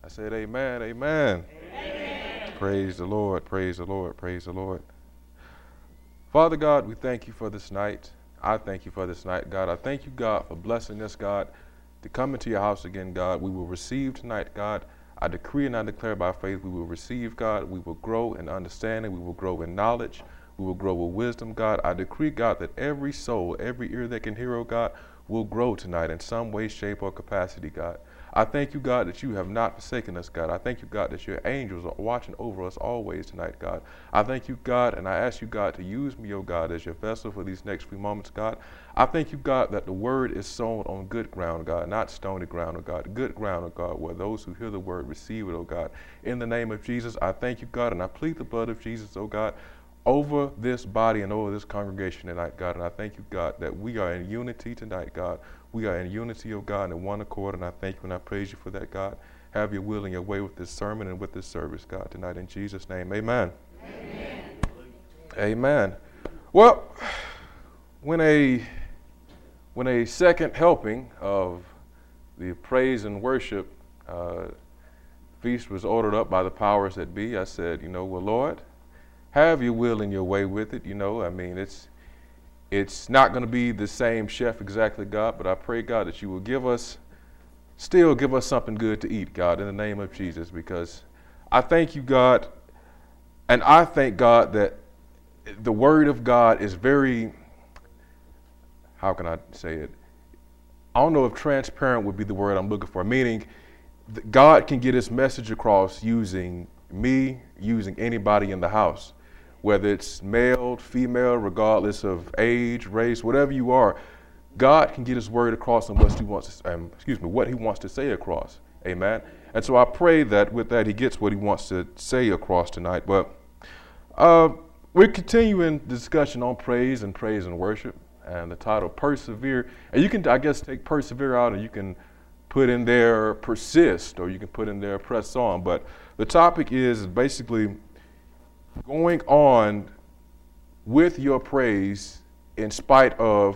I said amen, amen. Amen. Praise the Lord, praise the Lord, praise the Lord. Father God, we thank you for this night. I thank you for this night, God. I thank you, God, for blessing us, God, to come into your house again, God. We will receive tonight, God. I decree and I declare by faith we will receive, God. We will grow in understanding. We will grow in knowledge. We will grow with wisdom, God. I decree, God, that every soul, every ear that can hear, oh God, will grow tonight in some way, shape, or capacity, God. I thank you, God, that you have not forsaken us, God. I thank you, God, that your angels are watching over us always tonight, God. I thank you, God, and I ask you, God, to use me, oh God, as your vessel for these next few moments, God. I thank you, God, that the word is sown on good ground, God, not stony ground, oh God. Good ground, oh God, where those who hear the word receive it, oh God. In the name of Jesus, I thank you, God, and I plead the blood of Jesus, oh God, over this body and over this congregation tonight, God. And I thank you, God, that we are in unity tonight, God. We are in unity, oh God, and in one accord, and I thank you and I praise you for that, God. Have your will and your way with this sermon and with this service, God, tonight in Jesus' name. Amen. Amen. Amen. Well, when a second helping of the praise and worship feast was ordered up by the powers that be, I said, well, Lord, have your will and your way with it. I mean, it's not going to be the same chef exactly, God, but I pray, God, that you will still give us something good to eat, God, in the name of Jesus, because I thank you, God, and I thank God that the word of God is very, how can I say it? I don't know if transparent would be the word I'm looking for, meaning God can get his message across using me, using anybody in the house, whether it's male, female, regardless of age, race, whatever you are. God can get his word across and what he wants to say across. Amen. And so I pray that with that he gets what he wants to say across tonight. But we're continuing the discussion on praise and worship, and the title Persevere. And you can, I guess, take persevere out, and you can put in there persist, or you can put in there press on. But the topic is basically going on with your praise in spite of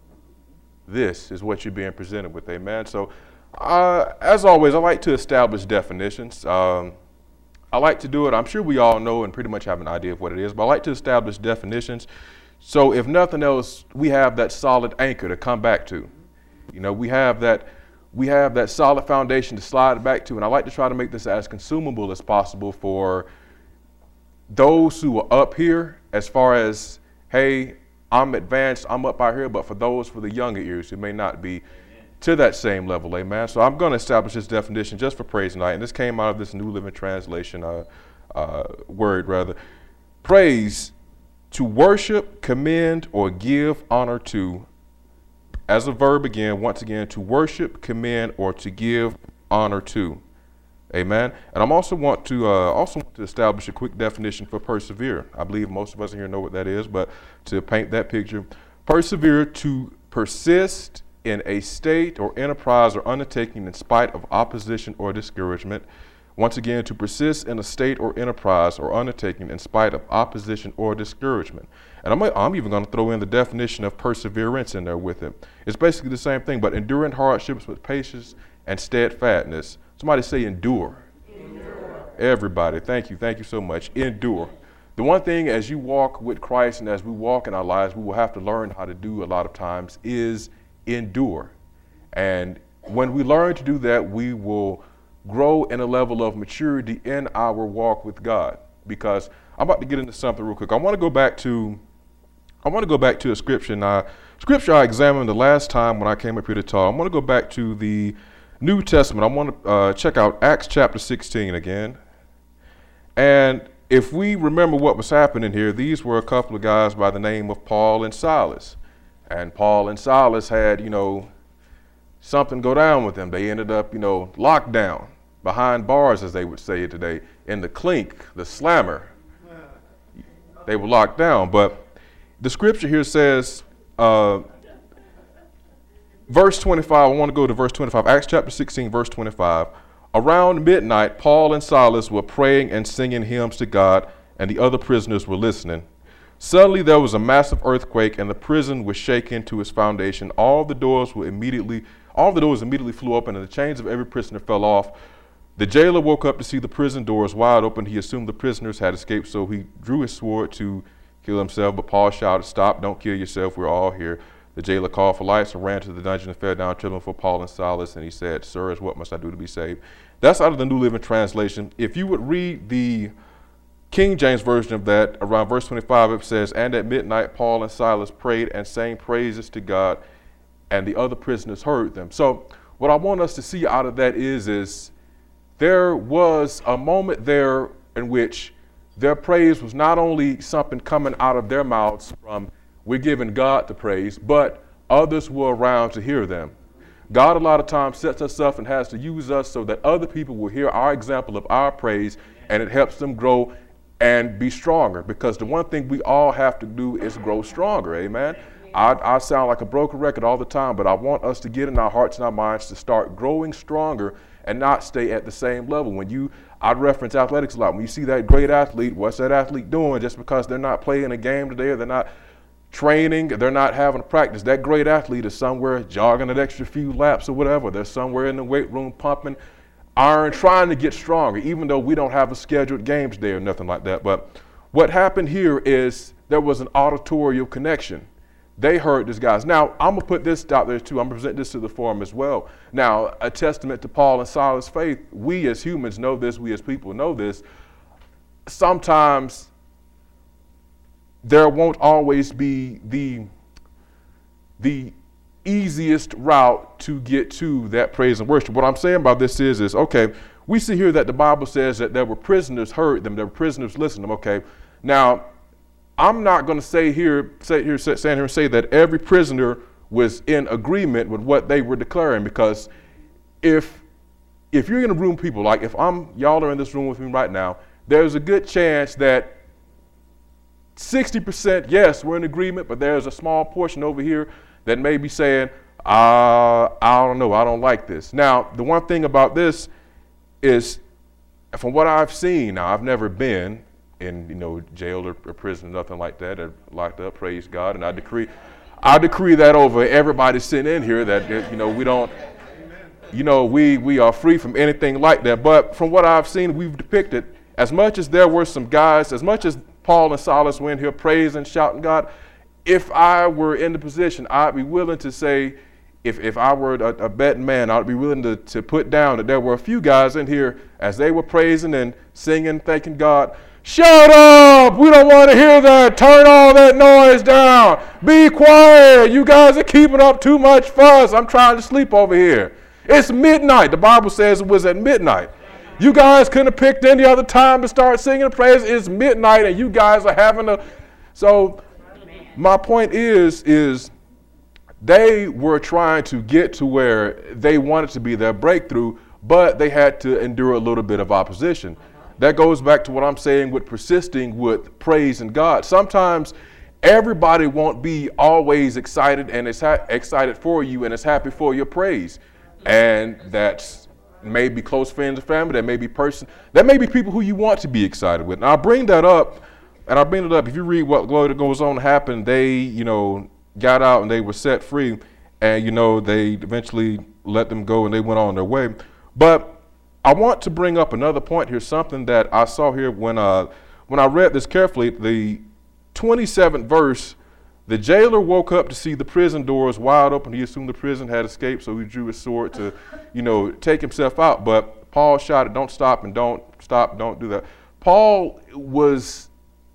this is what you're being presented with. Amen. So as always, I like to establish definitions. I like to do it. I'm sure we all know and pretty much have an idea of what it is, but I like to establish definitions. So if nothing else, we have that solid anchor to come back to. We have that solid foundation to slide back to. And I like to try to make this as consumable as possible for those who are up here, as far as, hey, I'm advanced, I'm up out here, but for the younger ears who may not be to that same level, amen. So I'm going to establish this definition just for praise tonight, and this came out of this New Living Translation word, rather. Praise, to worship, commend, or give honor to, as a verb again, once again, to worship, commend, or to give honor to. Amen. And I also want to establish a quick definition for persevere. I believe most of us in here know what that is, but to paint that picture, persevere, to persist in a state or enterprise or undertaking in spite of opposition or discouragement. Once again, to persist in a state or enterprise or undertaking in spite of opposition or discouragement. And I'm even going to throw in the definition of perseverance in there with it. It's basically the same thing, but enduring hardships with patience and steadfastness. Somebody say endure. Endure. Everybody, thank you so much. Endure. The one thing as you walk with Christ and as we walk in our lives, we will have to learn how to do a lot of times is endure. And when we learn to do that, we will grow in a level of maturity in our walk with God. Because I'm about to get into something real quick. I want to go back to a scripture I examined the last time when I came up here to talk. I want to go back to the New Testament. I want to check out Acts chapter 16 again. And if we remember what was happening here, these were a couple of guys by the name of Paul and Silas. And Paul and Silas had, something go down with them. They ended up, locked down behind bars, as they would say today, in the clink, the slammer. They were locked down. But the scripture here says, verse 25, I want to go to verse 25, Acts chapter 16, verse 25. Around midnight, Paul and Silas were praying and singing hymns to God, and the other prisoners were listening. Suddenly there was a massive earthquake, and the prison was shaken to its foundation. All the doors immediately flew open, and the chains of every prisoner fell off. The jailer woke up to see the prison doors wide open. He assumed the prisoners had escaped, so he drew his sword to kill himself. But Paul shouted, "Stop, don't kill yourself, we're all here." The jailer called for lights and ran to the dungeon and fell down trembling for Paul and Silas. And he said, "Sirs, what must I do to be saved?" That's out of the New Living Translation. If you would read the King James Version of that, around verse 25, it says, "And at midnight Paul and Silas prayed and sang praises to God, and the other prisoners heard them." So what I want us to see out of that is there was a moment there in which their praise was not only something coming out of their mouths from, we're giving God the praise, but others were around to hear them. God a lot of times sets us up and has to use us so that other people will hear our example of our praise, and it helps them grow and be stronger, because the one thing we all have to do is grow stronger. Amen. I sound like a broken record all the time, but I want us to get in our hearts and our minds to start growing stronger and not stay at the same level. I reference athletics a lot. When you see that great athlete, what's that athlete doing? Just because they're not playing a game today, or they're not training, they're not having practice, that great athlete is somewhere jogging an extra few laps or whatever. They're somewhere in the weight room pumping iron, trying to get stronger, even though we don't have a scheduled games day or nothing like that. But what happened here is there was an auditorial connection. They heard this, guys. Now, I'm going to put this out there too. I'm going to present this to the forum as well. Now, a testament to Paul and Silas' faith. We as humans know this. We as people know this. Sometimes there won't always be the easiest route to get to that praise and worship. What I'm saying about this is okay, we see here that the Bible says that there were prisoners heard them, there were prisoners listened to them. Okay, now I'm not going to say that every prisoner was in agreement with what they were declaring, because if you're in a room, people, like if y'all are in this room with me right now, there's a good chance that 60%, yes, we're in agreement, but there's a small portion over here that may be saying, I don't know, I don't like this. Now, the one thing about this is, from what I've seen, now I've never been in jail or prison, nothing like that, or locked up, praise God, and I decree that over everybody sitting in here that we don't, we are free from anything like that. But from what I've seen, we've depicted, as much as there were some guys, as much as Paul and Silas were in here praising, shouting God, if I were in the position, I'd be willing to say, if I were a betting man, I'd be willing to put down that there were a few guys in here, as they were praising and singing, thanking God, "Shut up! We don't want to hear that. Turn all that noise down. Be quiet. You guys are keeping up too much fuss. I'm trying to sleep over here. It's midnight." The Bible says it was at midnight. You guys couldn't have picked any other time to start singing praise. It's midnight and you guys are having a... So my point is they were trying to get to where they wanted to be their breakthrough, but they had to endure a little bit of opposition. That goes back to what I'm saying with persisting with praise in God. Sometimes everybody won't be always excited and is excited for you and is happy for your praise. And that's maybe close friends and family. That may be people who you want to be excited with. And I bring that up, if you read what goes on to happen, they, got out and they were set free, and, they eventually let them go and they went on their way. But I want to bring up another point here, something that I saw here when I read this carefully. The 27th verse, the jailer woke up to see the prison doors wide open. He assumed the prison had escaped, so he drew his sword to, take himself out. But Paul shouted, "Don't stop, and don't do that." Paul was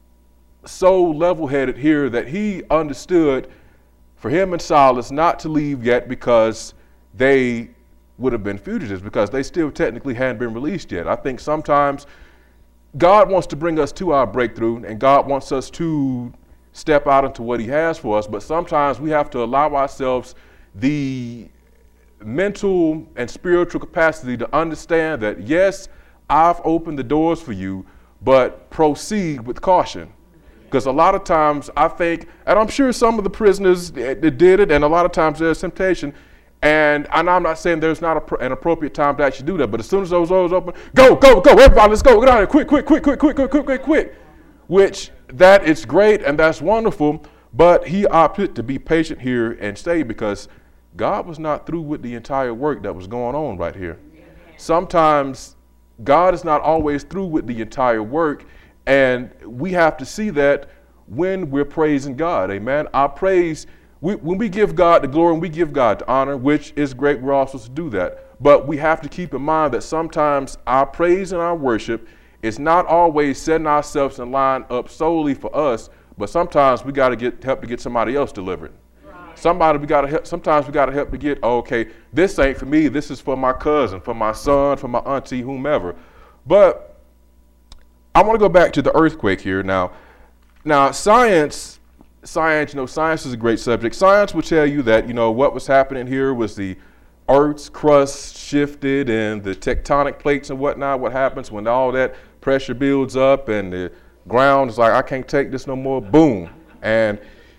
so level-headed here that he understood for him and Silas not to leave yet, because they would have been fugitives, because they still technically hadn't been released yet. I think sometimes God wants to bring us to our breakthrough, and God wants us to step out into what he has for us, but sometimes we have to allow ourselves the mental and spiritual capacity to understand that, yes, I've opened the doors for you, but proceed with caution. Because a lot of times I think, and I'm sure some of the prisoners did it, and a lot of times there's temptation, and I'm not saying there's not an appropriate time to actually do that, but as soon as those doors open, go, everybody, let's go, get out of here, quick. Which, that is great and that's wonderful, but he opted to be patient here and stay, because God was not through with the entire work that was going on right here. Sometimes God is not always through with the entire work, and we have to see that when we're praising God. Amen. Our praise, when we give God the glory and we give God the honor, which is great, we're also supposed to do that. But we have to keep in mind that sometimes our praise and our worship is not always setting ourselves in line up solely for us, but sometimes we got to get help to get somebody else delivered. Sometimes we got to help to get, oh, okay, this ain't for me, this is for my cousin, for my son, for my auntie, whomever. But I want to go back to the earthquake here now. Now, science, science is a great subject. Science will tell you that, what was happening here was the Earth's crust shifted and the tectonic plates and whatnot. What happens when all that pressure builds up and the ground is like, I can't take this no more, boom. And,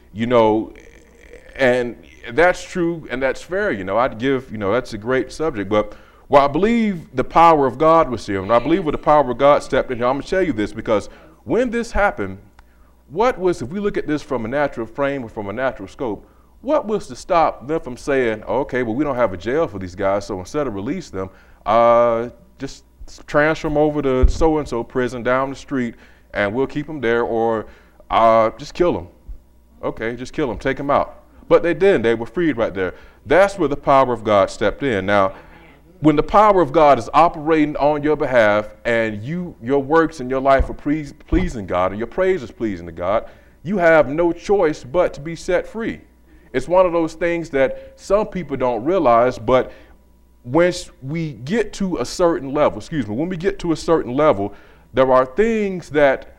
and that's true and that's fair. I'd give, that's a great subject. But I believe the power of God was here, and I believe when the power of God stepped in here, I'm going to tell you this, because when this happened, if we look at this from a natural frame or from a natural scope, what was to stop them from saying, okay, well, we don't have a jail for these guys, so instead of release them, just transfer them over to so-and-so prison down the street, and we'll keep them there, or just kill them. Okay, just kill them, take them out. But they didn't. They were freed right there. That's where the power of God stepped in. Now, when the power of God is operating on your behalf and your works in your life are pleasing God and your praise is pleasing to God, you have no choice but to be set free. It's one of those things that some people don't realize, but when we get to a certain level, there are things that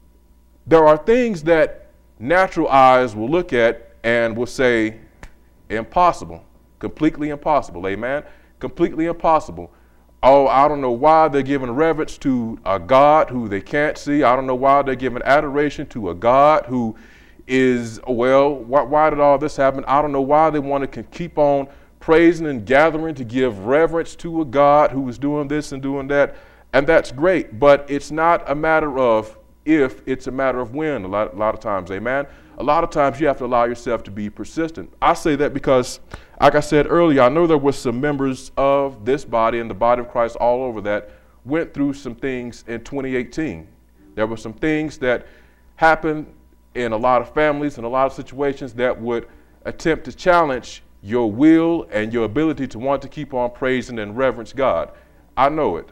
natural eyes will look at and will say, impossible, completely impossible, amen? Completely impossible. Oh, I don't know why they're giving reverence to a God who they can't see. I don't know why they're giving adoration to a God who is, why did all this happen? I don't know why they want to keep on praising and gathering to give reverence to a God who is doing this and doing that. And that's great, but it's not a matter of if, it's a matter of when a lot of times, amen? A lot of times you have to allow yourself to be persistent. I say that because, like I said earlier, I know there were some members of this body and the body of Christ all over that went through some things in 2018. There were some things that happened in a lot of families and a lot of situations that would attempt to challenge your will and your ability to want to keep on praising and reverence God. I know it.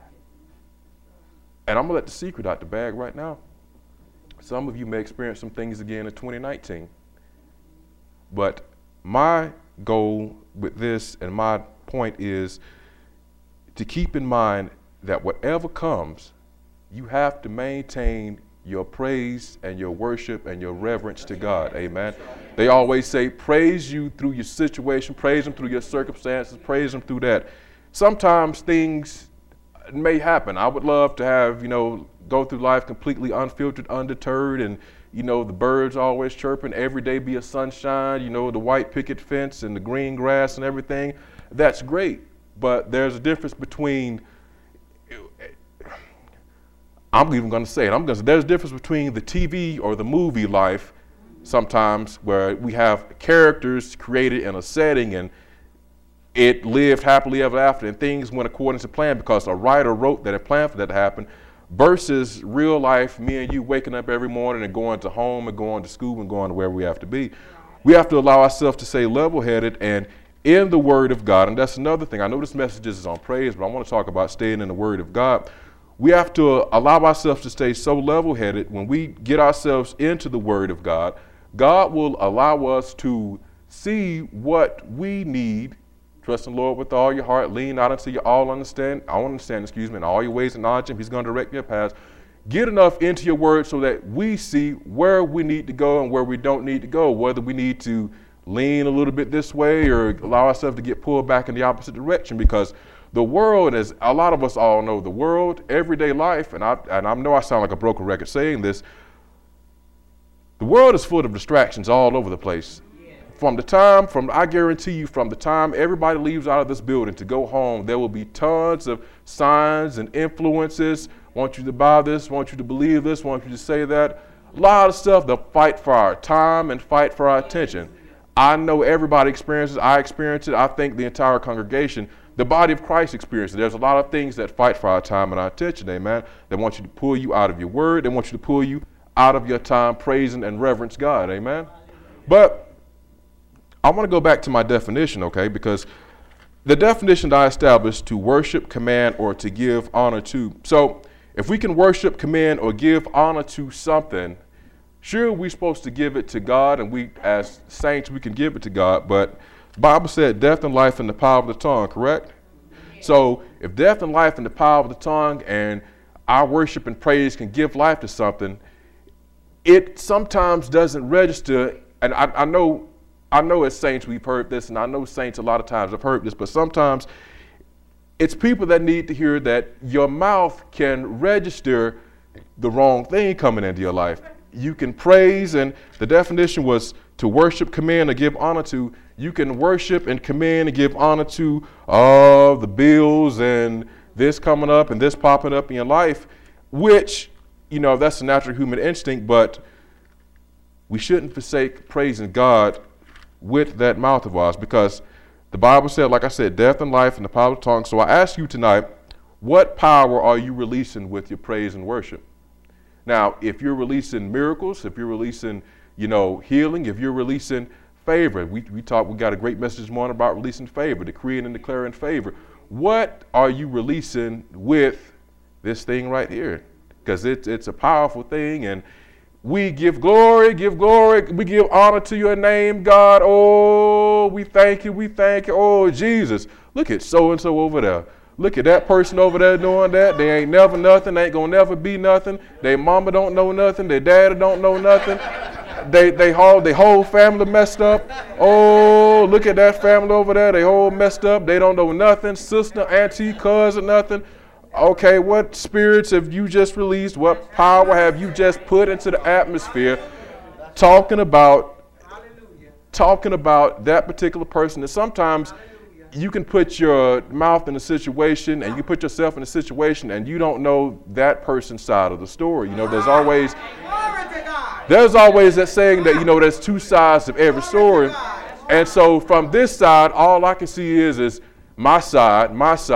And I'm going to let the secret out the bag right now. Some of you may experience some things again in 2019. But my goal with this and my point is to keep in mind that whatever comes, you have to maintain your praise and your worship and your reverence to God. Amen. They always say, praise you through your situation, praise him through your circumstances, praise him through that. Sometimes things may happen. I would love to have, go through life completely unfiltered, undeterred, and, the birds always chirping, every day be a sunshine, the white picket fence and the green grass and everything. That's great. But there's a difference between, I'm even going to say it, there's a difference between the TV or the movie life sometimes where we have characters created in a setting and it lived happily ever after and things went according to plan because a writer wrote that and planned for that to happen, versus real life, me and you waking up every morning and going to home and going to school and going to wherever we have to be. We have to allow ourselves to stay level-headed and in the Word of God. And that's another thing. I know this message is on praise, but I want to talk about staying in the Word of God. We have to allow ourselves to stay so level-headed. When we get ourselves into the Word of God, God will allow us to see what we need. Trust in the Lord with all your heart. Lean not unto your all understanding, in all your ways acknowledge him. He's going to direct your paths. Get enough into your word so that we see where we need to go and where we don't need to go, whether we need to lean a little bit this way or allow ourselves to get pulled back in the opposite direction, because the world, as a lot of us all know, the world, everyday life, and I know I sound like a broken record saying this, the world is full of distractions all over the place. I guarantee you, from the time everybody leaves out of this building to go home, there will be tons of signs and influences. Want you to buy this, want you to believe this, want you to say that. A lot of stuff that fight for our time and fight for our attention. I know everybody experiences, I experience it, I think the entire congregation. the body of Christ experiences. There's a lot of things that fight for our time and our attention, amen. They want you to pull you out of your word. They want you to pull you out of your time praising and reverence God, amen. But I want to go back to my definition, okay, because the definition that I established, to worship, command, or to give honor to. So if we can worship, command, or give honor to something, sure, we're supposed to give it to God, and we as saints, we can give it to God, but the Bible said death and life in the power of the tongue, correct? So if death and life in the power of the tongue and our worship and praise can give life to something, it sometimes doesn't register. And I know as saints we've heard this, and I know saints a lot of times have heard this, but sometimes it's people that need to hear that your mouth can register the wrong thing coming into your life. You can praise, and the definition was to worship, command, or give honor to. You can worship and command and give honor to all the bills and this coming up and this popping up in your life, which, you know, that's a natural human instinct, but we shouldn't forsake praising God with that mouth of ours, because the Bible said, like I said, death and life in the power of the tongue. So I ask you tonight, what power are you releasing with your praise and worship? Now, if you're releasing miracles, if you're releasing, you know, healing, if you're releasing favor, we got a great message this morning about releasing favor, decreeing and declaring favor. What are you releasing with this thing right here? Because it's a powerful thing, and we give glory, we give honor to your name, God. Oh, we thank you. Oh, Jesus, look at so-and-so over there. Look at that person over there doing that. They ain't never nothing. They ain't gonna never be nothing. Their mama don't know nothing. Their daddy don't know nothing. They whole family messed up. Oh, look at that family over there. They whole messed up. They don't know nothing. Sister, auntie, cousin, nothing. Okay, what spirits have you just released? What power have you just put into the atmosphere? Talking about that particular person. And sometimes you can put your mouth in a situation, and you put yourself in a situation, and you don't know that person's side of the story. You know, there's always that saying that, you know, there's two sides of every story. And so from this side, all I can see is my side. But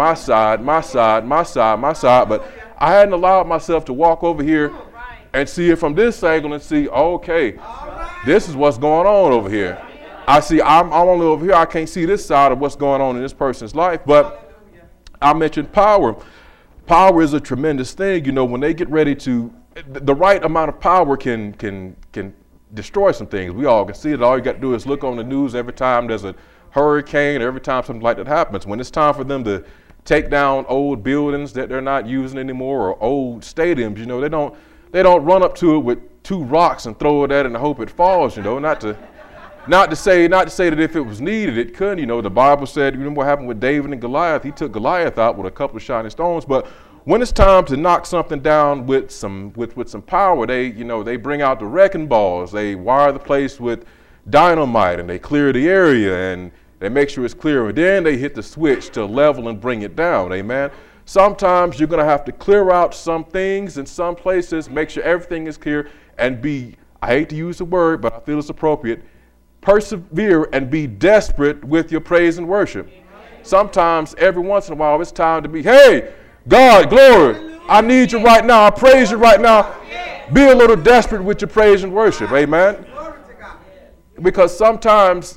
I hadn't allowed myself to walk over here and see it from this angle and see, okay, this is what's going on over here. I see I'm only over here. I can't see this side of what's going on in this person's life. But I mentioned power. Power is a tremendous thing. You know, when they get ready to, the right amount of power can destroy some things. We all can see it. All you got to do is look on the news every time there's a hurricane, or every time something like that happens. When it's time for them to take down old buildings that they're not using anymore, or old stadiums, you know, they don't run up to it with two rocks and throw it at it and hope it falls. You know, not to say that if it was needed, it couldn't. You know, the Bible said, you remember what happened with David and Goliath? He took Goliath out with a couple of shining stones. But when it's time to knock something down with some power, they bring out the wrecking balls. They wire the place with dynamite, and they clear the area, and they make sure it's clear. And then they hit the switch to level and bring it down. Amen. Sometimes you're going to have to clear out some things in some places, make sure everything is clear, and I hate to use the word, but I feel it's appropriate, persevere and be desperate with your praise and worship. Sometimes, every once in a while, it's time to be, hey, God, glory, I need you right now. I praise you right now. Be a little desperate with your praise and worship. Amen. Because sometimes,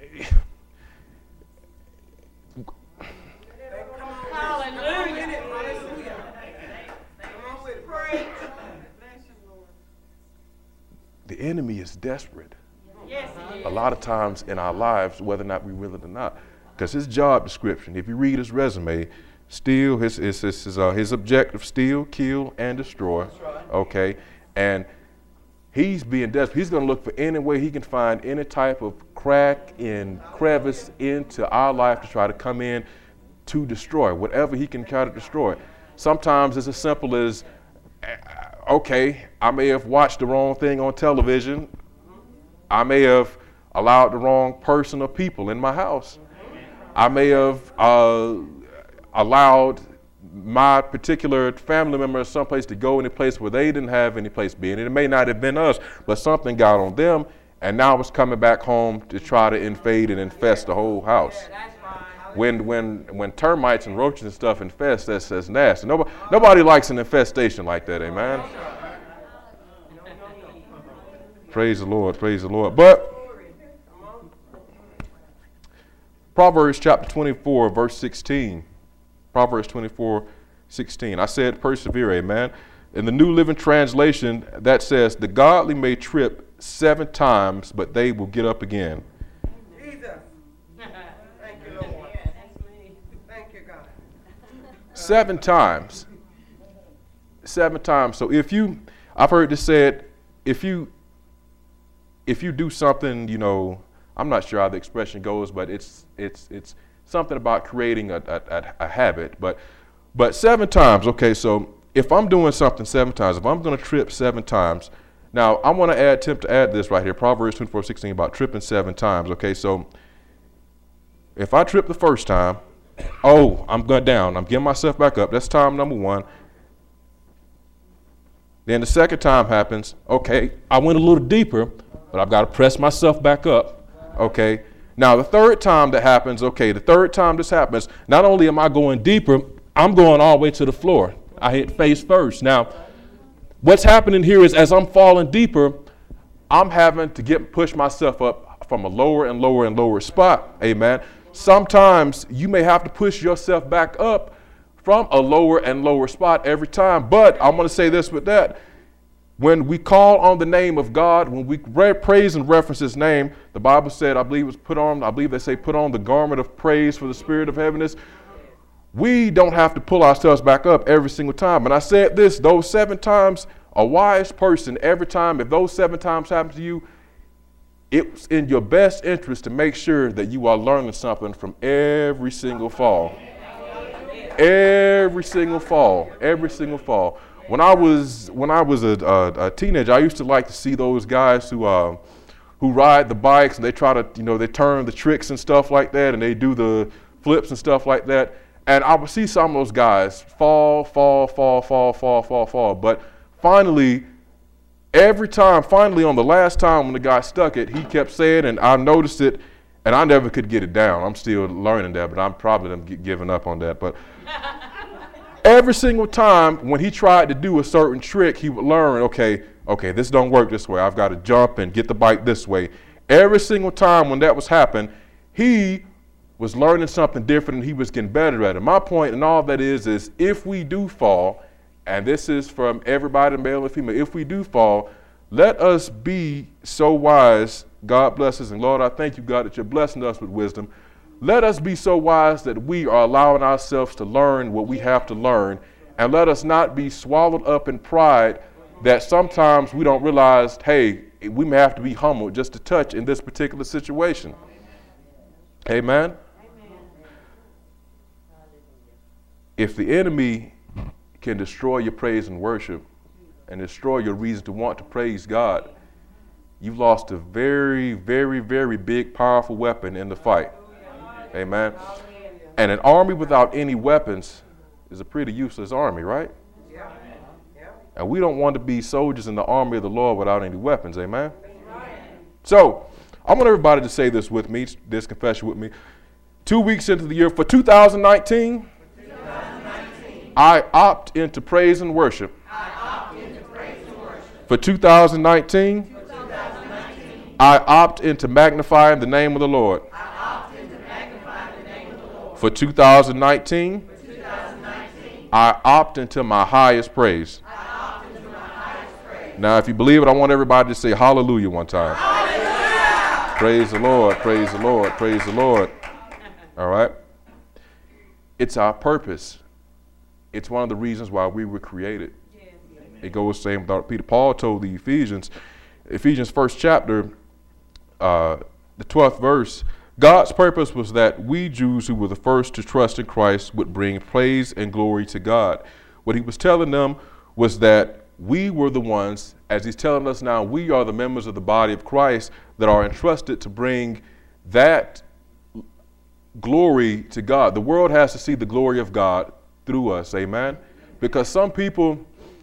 the enemy is desperate. A lot of times in our lives, whether or not we will it or not, because his job description, if you read his resume, steal, his objective, steal, kill, and destroy. Okay, and he's being desperate. He's going to look for any way he can find any type of crack and crevice into our life to try to come in to destroy whatever he can try to destroy. Sometimes it's as simple as, okay, I may have watched the wrong thing on television. I may have allowed the wrong person or people in my house. I may have allowed my particular family member someplace to go in a place where they didn't have any place being. It may not have been us, but something got on them, and now it's coming back home to try to invade and infest the whole house. When termites and roaches and stuff infest, that's nasty. Nobody likes an infestation like that, amen? Praise the Lord, praise the Lord. But Proverbs chapter 24, verse 16. Proverbs 24, 16. I said persevere, amen. In the New Living Translation, that says, the godly may trip 7 times, but they will get up again. Jesus. Thank you, Lord. Thank you, God. 7 times. 7 times. So I've heard this said, if you do something, I'm not sure how the expression goes, but it's something about creating a habit. But 7 times, okay, so if I'm doing something 7 times, if I'm going to trip 7 times, now I want to attempt to add this right here, Proverbs 24:16 about tripping 7 times, okay, so if I trip the first time, I'm going down, I'm getting myself back up, that's time number 1. Then the second time happens, okay, I went a little deeper, but I've got to press myself back up, okay. Now the third time that happens, okay, the third time this happens, not only am I going deeper, I'm going all the way to the floor. I hit face first. Now, what's happening here is as I'm falling deeper, I'm having to push myself up from a lower and lower and lower spot. Amen. Sometimes you may have to push yourself back up from a lower and lower spot every time. But I'm going to say this with that. When we call on the name of God, when we praise and reference his name, the Bible said, I believe they say put on the garment of praise for the spirit of heaviness. We don't have to pull ourselves back up every single time. And I said this, those 7 times, a wise person, every time, if those 7 times happen to you, it's in your best interest to make sure that you are learning something from every single fall. Every single fall. Every single fall. When I was a teenager, I used to like to see those guys who ride the bikes and they try to, they turn the tricks and stuff like that, and they do the flips and stuff like that. And I would see some of those guys fall. But finally, on the last time when the guy stuck it, he kept saying, and I noticed it, and I never could get it down. I'm still learning that, but I'm probably giving up on that. But every single time when he tried to do a certain trick, he would learn, okay, this don't work this way. I've got to jump and get the bike this way. Every single time when that was happening, he was learning something different and he was getting better at it. My point in all that is if we do fall, and this is from everybody, male and female, if we do fall, let us be so wise. God bless us. And Lord, I thank you, God, that you're blessing us with wisdom. Let us be so wise that we are allowing ourselves to learn what we have to learn. And let us not be swallowed up in pride that sometimes we don't realize, hey, we may have to be humble just a touch in this particular situation. Amen. If the enemy can destroy your praise and worship and destroy your reason to want to praise God, you've lost a very, very, very big, powerful weapon in the fight. Amen. And an army without any weapons is a pretty useless army, right? And we don't want to be soldiers in the army of the Lord without any weapons. Amen. So I want everybody to say this with me, this confession with me. 2 weeks into the year for 2019, I opt into praise and worship. For 2019, I opt into magnifying the name of the Lord. For 2019, I opt into my highest praise. Now, if you believe it, I want everybody to say hallelujah one time. Hallelujah! Praise the Lord, praise the Lord, praise the Lord. All right? It's our purpose. It's one of the reasons why we were created. It goes same without Peter. Paul told the Ephesians 1st chapter, the 12th verse, God's purpose was that we Jews who were the first to trust in Christ would bring praise and glory to God. What he was telling them was that we were the ones, as he's telling us now, we are the members of the body of Christ that are entrusted to bring that glory to God. The world has to see the glory of God through us, amen? Because some people,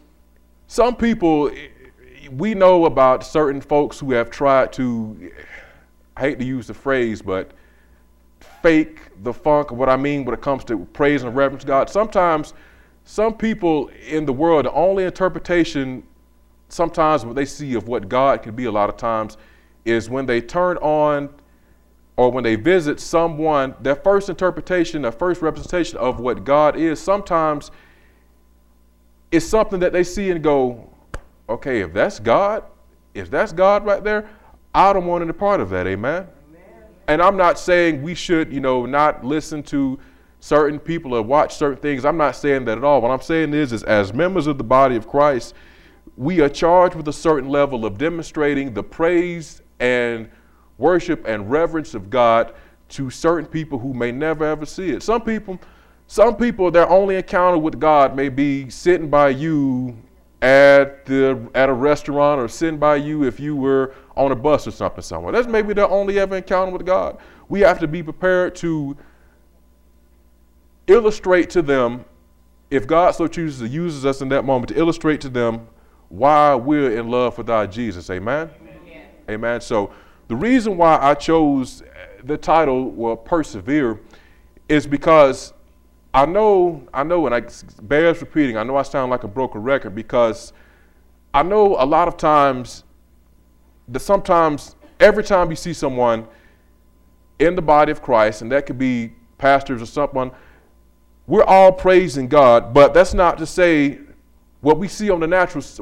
we know about certain folks who have tried to, I hate to use the phrase, but fake the funk of what I mean when it comes to praise and reverence God. Sometimes some people in the world, the only interpretation sometimes what they see of what God can be a lot of times is when they turn on or when they visit someone, their first interpretation, their first representation of what God is, sometimes it's something that they see and go, okay, if that's God right there, I don't want any part of that, amen? And I'm not saying we should, not listen to certain people or watch certain things. I'm not saying that at all. What I'm saying is as members of the body of Christ, we are charged with a certain level of demonstrating the praise and worship and reverence of God to certain people who may never ever see it. Some people, their only encounter with God may be sitting by you at a restaurant or sitting by you if you were on a bus or something somewhere. That's maybe their only ever encounter with God. We have to be prepared to illustrate to them, if God so chooses to use us in that moment, to illustrate to them why we're in love with our Jesus. Amen? Amen. Amen. So the reason why I chose the title, Persevere, is because I know, and bears repeating, I know I sound like a broken record because I know a lot of times that sometimes every time you see someone in the body of Christ, and that could be pastors or someone, we're all praising God, but that's not to say what we're seeing in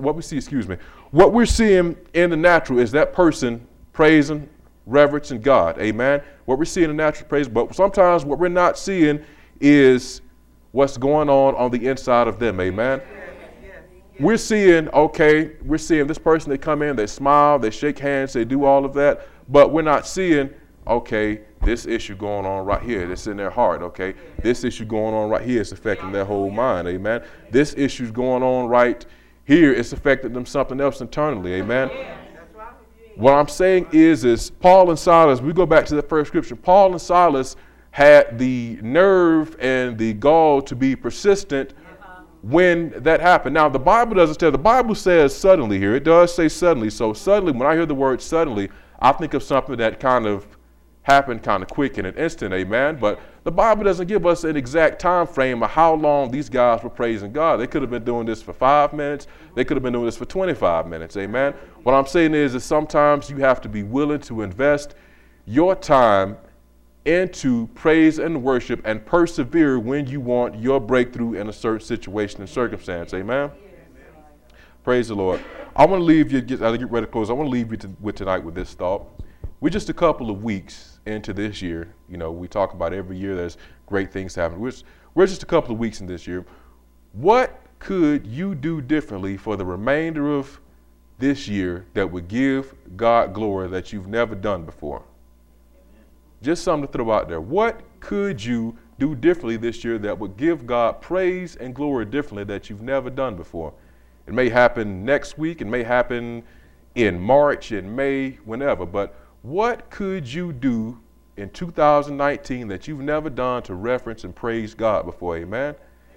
the natural is that person praising, reverencing God. Amen. What we're seeing in the natural praise, but sometimes what we're not seeing is what's going on the inside of them. Amen. We're seeing this person, they come in, they smile, they shake hands, they do all of that, but we're not seeing, this issue going on right here, that's in their heart, this issue going on right here is affecting their whole mind, amen. This issue's going on right here, it's affecting them something else internally, amen. What I'm saying is Paul and Silas, we go back to the first scripture, Paul and Silas had the nerve and the gall to be persistent when that happened. Now, the Bible doesn't tell, the Bible says suddenly here. It does say suddenly. So suddenly, when I hear the word suddenly, I think of something that kind of happened kind of quick in an instant, amen? But the Bible doesn't give us an exact time frame of how long these guys were praising God. They could have been doing this for 5 minutes. They could have been doing this for 25 minutes, amen? What I'm saying is that sometimes you have to be willing to invest your time into praise and worship and persevere when you want your breakthrough in a certain situation and circumstance. Amen? Praise the Lord. I want to leave you, as I get ready to close, I want to leave you with tonight with this thought. We're just a couple of weeks into this year. We talk about every year there's great things happening. We're just a couple of weeks in this year. What could you do differently for the remainder of this year that would give God glory that you've never done before? Just something to throw out there. What could you do differently this year that would give God praise and glory differently that you've never done before? It may happen next week. It may happen in March, in May, whenever. But what could you do in 2019 that you've never done to reference and praise God before? Amen?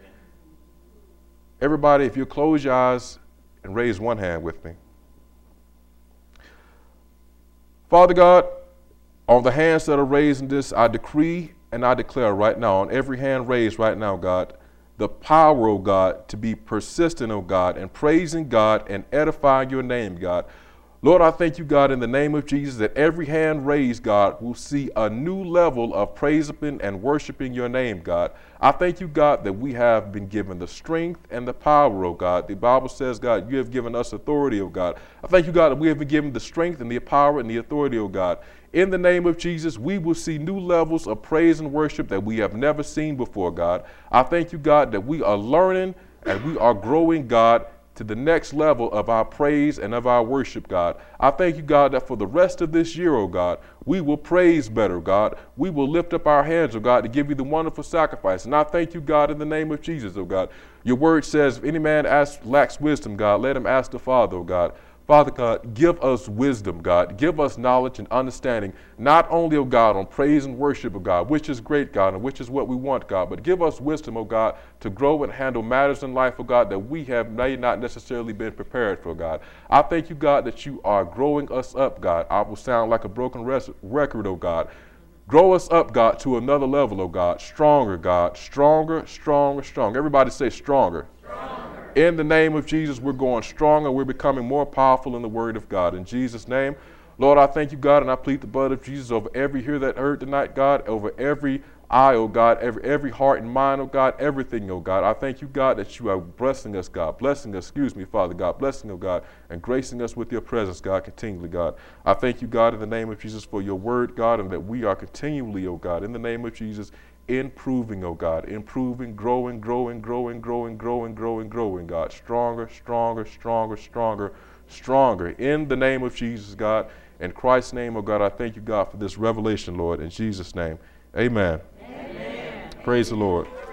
Everybody, if you close your eyes and raise one hand with me. Father God, on the hands that are raised in this, I decree and I declare right now, on every hand raised right now, God, the power, oh God, to be persistent, oh God, and praising God and edifying your name, God. Lord, I thank you, God, in the name of Jesus, that every hand raised, God, will see a new level of praising and worshiping your name, God. I thank you, God, that we have been given the strength and the power, oh God. The Bible says, God, you have given us authority, oh God. I thank you, God, that we have been given the strength and the power and the authority, oh God. In the name of Jesus, we will see new levels of praise and worship that we have never seen before, God. I thank you, God, that we are learning and we are growing, God, to the next level of our praise and of our worship, God. I thank you, God, that for the rest of this year, oh God, we will praise better, God. We will lift up our hands, oh God, to give you the wonderful sacrifice. And I thank you, God, in the name of Jesus, oh God. Your word says, if any man lacks wisdom, God, let him ask the Father, oh God. Father God, give us wisdom, God. Give us knowledge and understanding, not only, oh God, on praise and worship, oh God, which is great, God, and which is what we want, God, but give us wisdom, oh God, to grow and handle matters in life, oh God, that we have may not necessarily been prepared for, God. I thank you, God, that you are growing us up, God. I will sound like a broken record, oh God. Grow us up, God, to another level, oh God. Stronger, God. Stronger, stronger, stronger. Everybody say stronger. Stronger. In the name of Jesus, we're going stronger. We're becoming more powerful in the word of God. In Jesus' name, Lord, I thank you, God, and I plead the blood of Jesus over every ear that heard tonight, God, over every eye, oh God, every heart and mind, oh God, everything, oh God. I thank you, God, that you are blessing us, God, Father God, blessing, oh God, and gracing us with your presence, God, continually, God. I thank you, God, in the name of Jesus for your word, God, and that we are continually, oh God, in the name of Jesus, improving, oh God, improving, growing, God, stronger, stronger, stronger, stronger, stronger, in the name of Jesus, God. In Christ's name, oh God, I thank you, God, for this revelation, Lord, in Jesus' name. Amen. Amen. Praise the Lord.